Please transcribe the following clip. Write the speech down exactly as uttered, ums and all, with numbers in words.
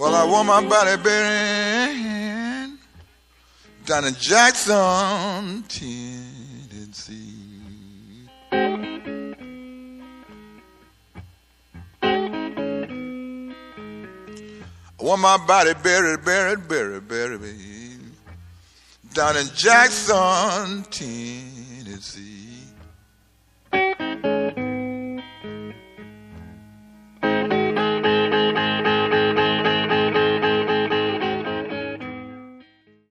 Well, I want my body buried down in Jackson, Tennessee. I want my body buried, buried, buried, buried down in Jackson, Tennessee.